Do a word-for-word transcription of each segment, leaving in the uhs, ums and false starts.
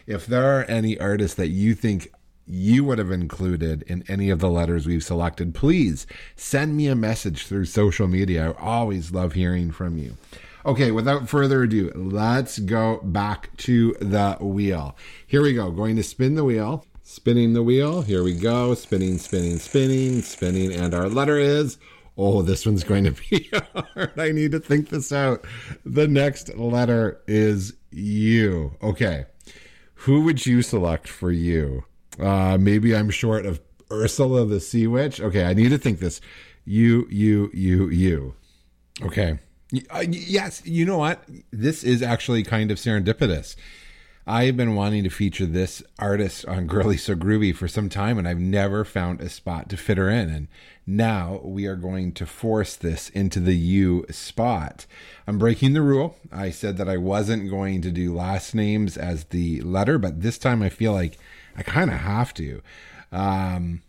If there are any artists that you think you would have included in any of the letters we've selected, please send me a message through social media. I always love hearing from you. Okay, without further ado, let's go back to the wheel. Here we go. Going to spin the wheel. Spinning the wheel. Here we go. Spinning, spinning, spinning, spinning. And our letter is... Oh, this one's going to be hard. I need to think this out. The next letter is U. Okay. Who would you select for you? Uh, maybe I'm short of Ursula the Sea Witch. Okay, I need to think this. You, you, you, you. Okay. Uh, yes, you know what? This is actually kind of serendipitous. I've been wanting to feature this artist on Girly So Groovy for some time, and I've never found a spot to fit her in. And now we are going to force this into the U spot. I'm breaking the rule. I said that I wasn't going to do last names as the letter, but this time I feel like I kind of have to. Um,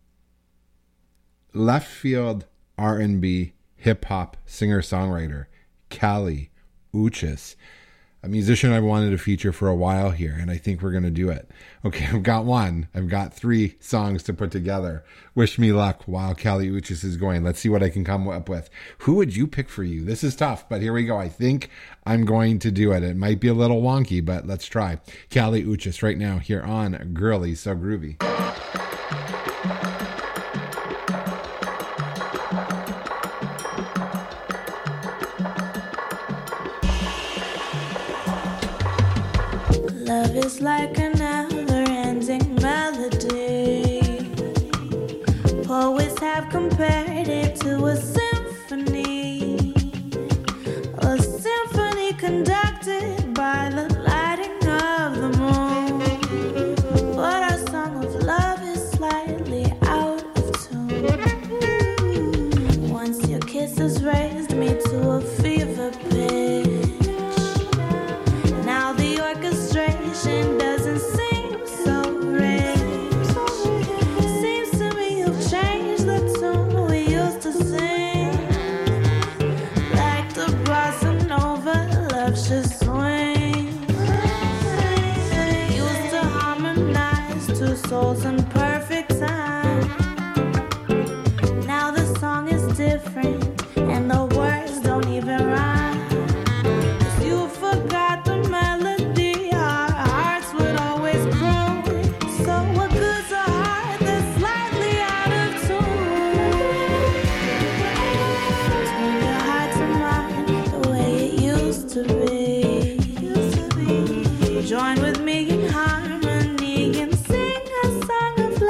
left field R and B hip hop singer-songwriter Kali Uchis, a musician I've wanted to feature for a while here, and I think we're going to do it. Okay, I've got one. I've got three songs to put together. Wish me luck while Kali Uchis is going. Let's see what I can come up with. Who would you pick for you? This is tough, but here we go. I think I'm going to do it. It might be a little wonky, but let's try. Kali Uchis right now here on Girly So Groovy. Love is like a never-ending melody. Poets have compared it to a symphony, a symphony conducted by the lighting of the moon. But our song of love is slightly out of tune. Once your kisses raised me to a fever pitch. Now the orchestration doesn't seem so rich. Seems to me you've changed the tune we used to sing. Like the bossa nova, love should swing. Used to harmonize two souls in perfect time. Now the song is different and the words don't even rhyme. Join with me in harmony and sing a song of love.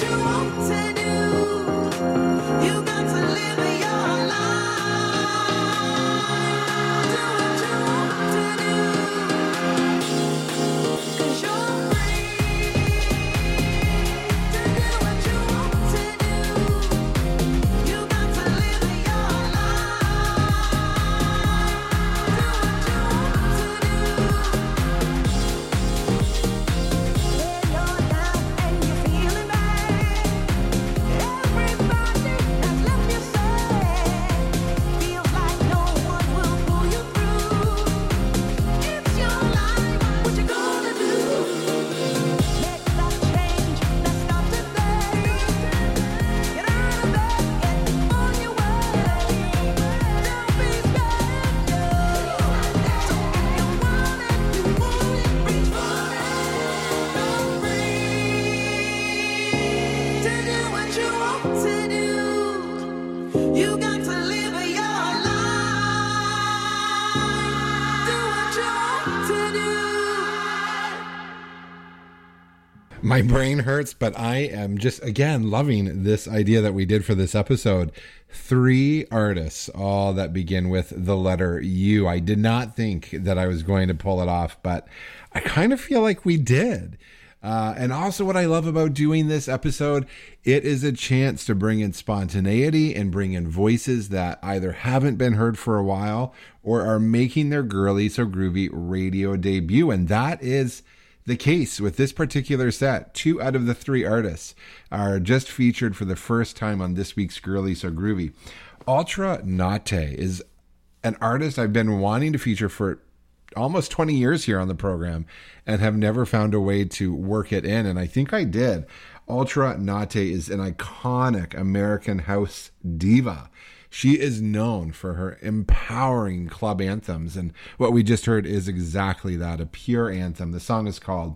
My brain hurts, but I am just, again, loving this idea that we did for this episode. Three artists, all that begin with the letter U. I did not think that I was going to pull it off, but I kind of feel like we did. Uh, and also what I love about doing this episode, it is a chance to bring in spontaneity and bring in voices that either haven't been heard for a while or are making their Girly So Groovy radio debut. And that is the case with this particular set. Two out of the three artists are just featured for the first time on this week's Girly So Groovy. Ultra Naute is an artist I've been wanting to feature for almost twenty years here on the program and have never found a way to work it in. And I think I did. Ultra Naute is an iconic American house diva. She is known for her empowering club anthems. And what we just heard is exactly that, a pure anthem. The song is called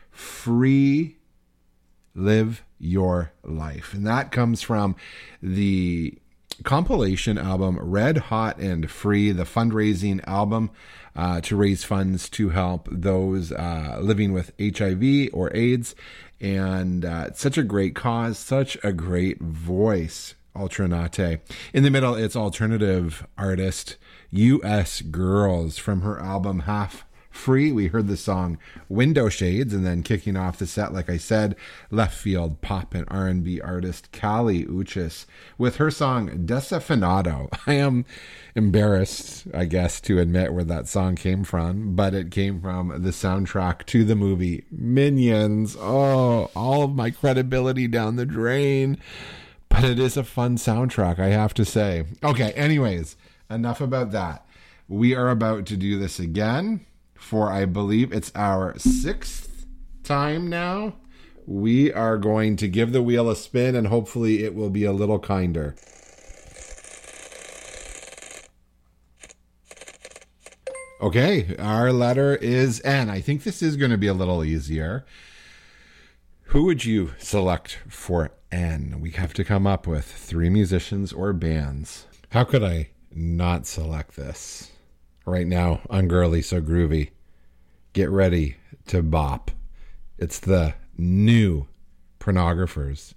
Free Live Your Life. And that comes from the compilation album Red Hot and Free, the fundraising album uh, to raise funds to help those uh, living with H I V or AIDS. And uh, it's such a great cause, such a great voice. Ultra Naute. In the middle, it's alternative artist U S Girls from her album Half Free. We heard the song Window Shades, and then kicking off the set, like I said, left field pop and R and B artist Kali Uchis with her song Desafinado. I am embarrassed, I guess, to admit where that song came from, but it came from the soundtrack to the movie Minions. Oh, all of my credibility down the drain. But it is a fun soundtrack, I have to say. Okay, anyways, enough about that. We are about to do this again for, I believe, it's our sixth time now. We are going to give the wheel a spin, and hopefully it will be a little kinder. Okay, our letter is N. I think this is going to be a little easier. Who would you select for N? We have to come up with three musicians or bands. How could I not select this? Right now on Girly So Groovy. Get ready to bop. It's the new Pornographers.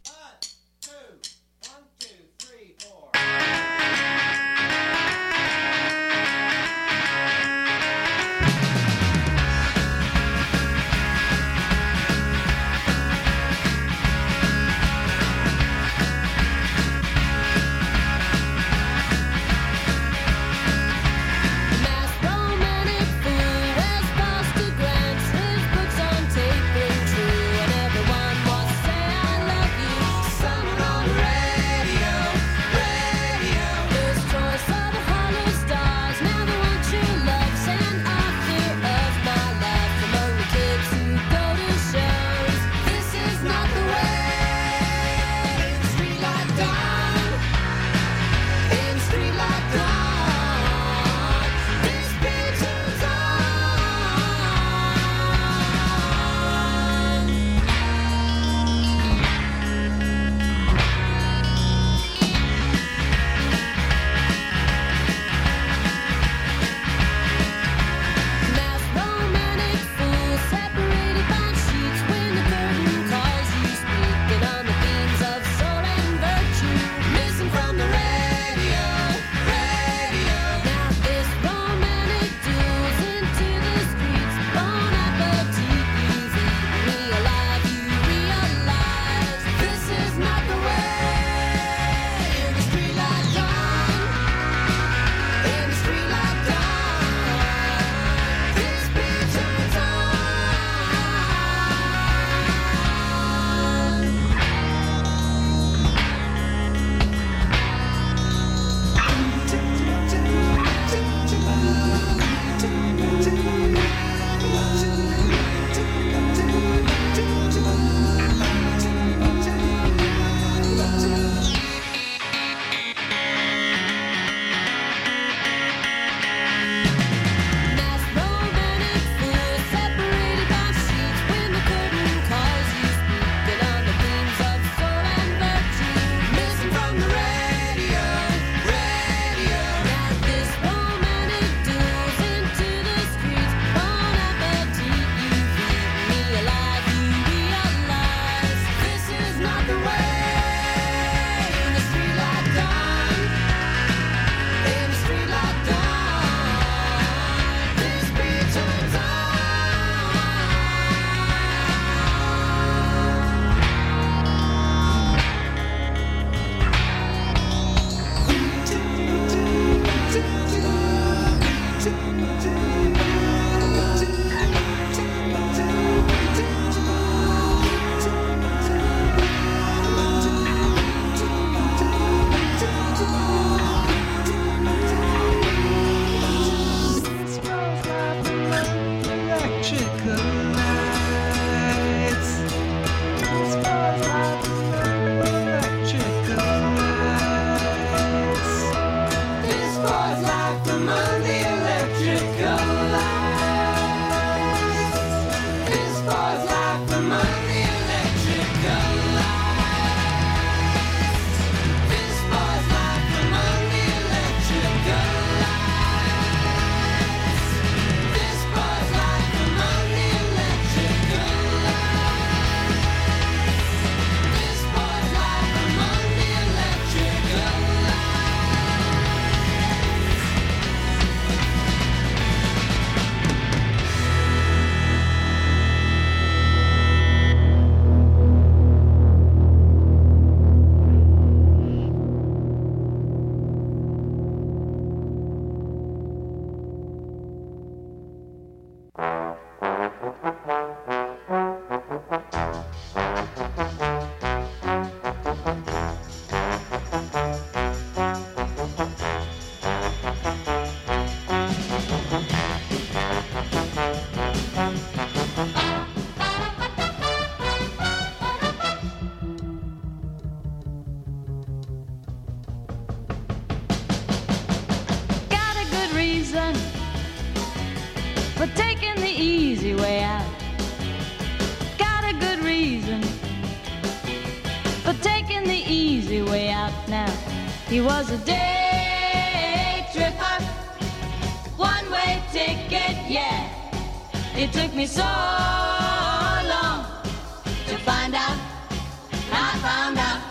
He was a day tripper, one-way ticket, yeah. It took me so long to find out, I found out.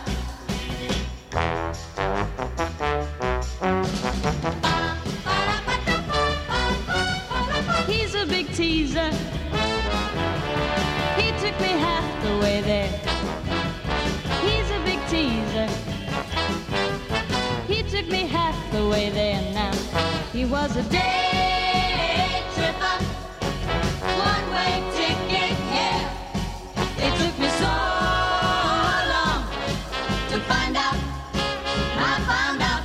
He's a big teaser. He took me half the way there. He's a big teaser. He took me half the way there now. He was a day tripper, one-way ticket, yeah. It took me so long to find out, I found out.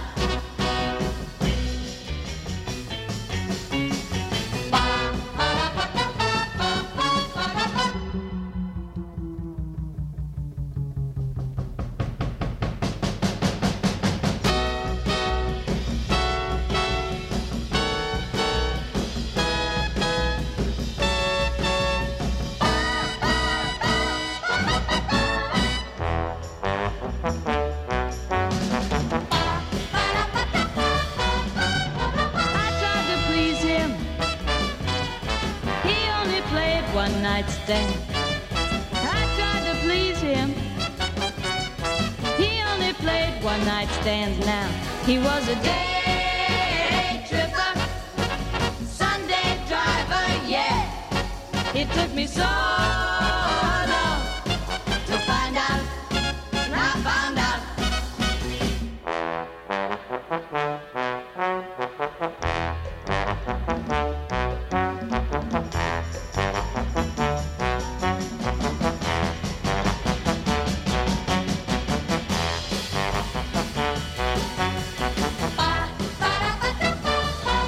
Stand. I tried to please him. He only played one night stands now. He was a day tripper, Sunday driver, yeah. It took me so long to find out, and I found out.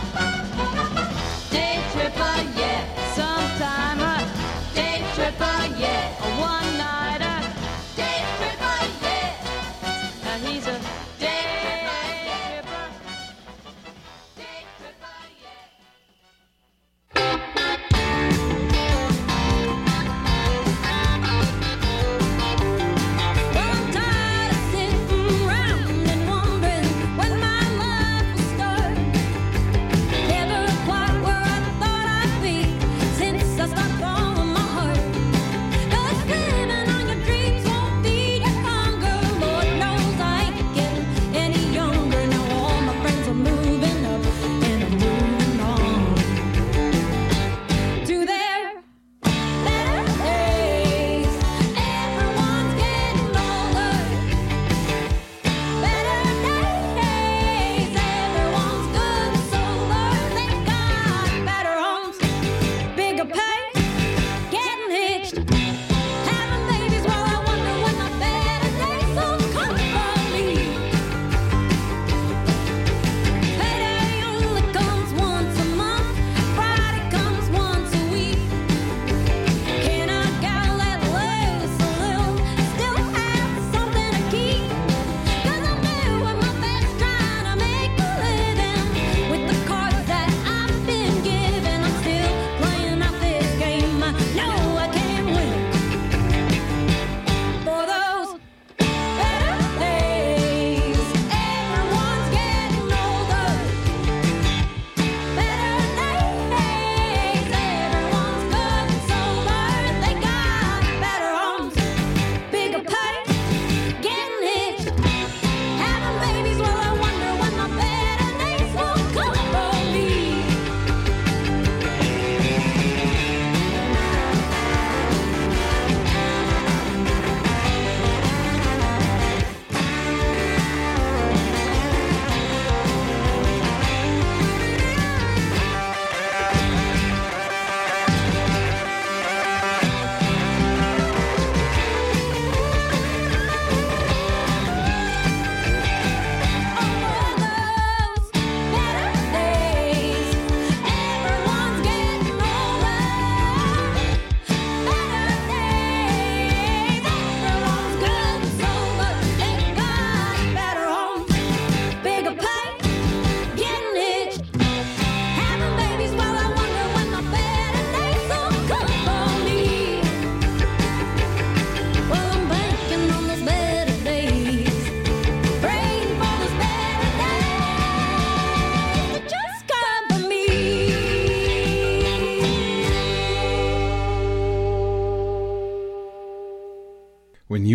Day tripper,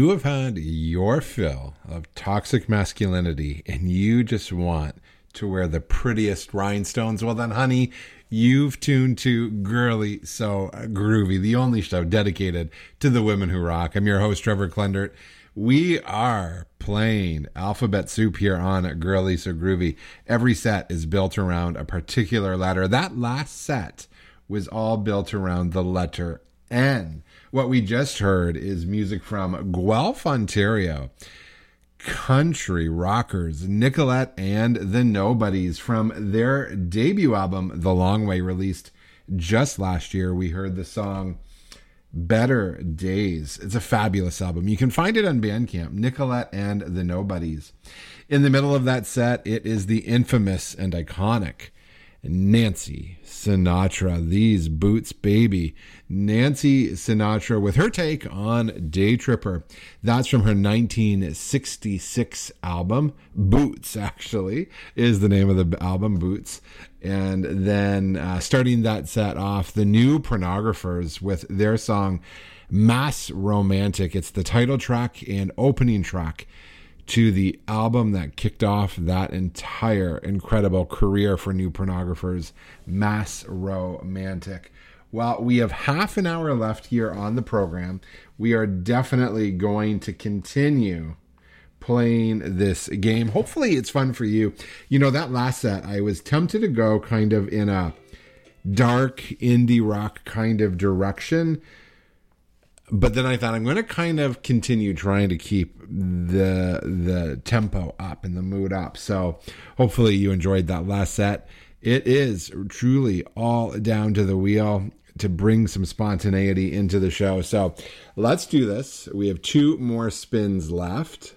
you have had your fill of toxic masculinity and you just want to wear the prettiest rhinestones, well then, honey, you've tuned to Girly So Groovy, the only show dedicated to the women who rock. I'm your host, Trevor Klendert. We are playing alphabet soup here on Girly So Groovy. Every set is built around a particular letter. That last set was all built around the letter N. What we just heard is music from Guelph, Ontario. Country rockers Nicolette and the Nobodies from their debut album, The Long Way, released just last year. We heard the song Better Days. It's a fabulous album. You can find it on Bandcamp, Nicolette and the Nobodies. In the middle of that set, it is the infamous and iconic Nancy Sinatra, These Boots Baby. Nancy Sinatra with her take on Day Tripper. That's from her nineteen sixty-six album. Boots, actually, is the name of the album, Boots. And then uh, starting that set off, the New Pornographers with their song Mass Romantic. It's the title track and opening track to the album that kicked off that entire incredible career for New Pornographers, Mass Romantic. Well, we have half an hour left here on the program. We are definitely going to continue playing this game. Hopefully it's fun for you. You know, that last set, I was tempted to go kind of in a dark indie rock kind of direction. But then I thought I'm going to kind of continue trying to keep the the tempo up and the mood up. So hopefully you enjoyed that last set. It is truly all down to the wheel to bring some spontaneity into the show. So let's do this. We have two more spins left.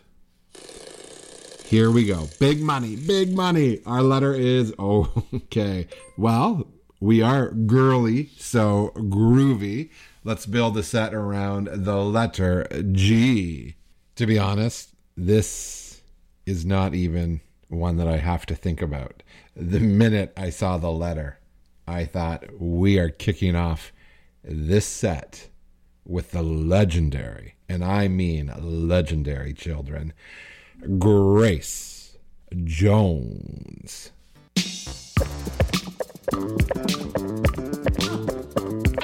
Here we go. Big money, big money. Our letter is O. Okay. Well, we are girly, so groovy. Let's build a set around the letter G. To be honest, this is not even one that I have to think about. The minute I saw the letter, I thought we are kicking off this set with the legendary, and I mean legendary, children, Grace Jones.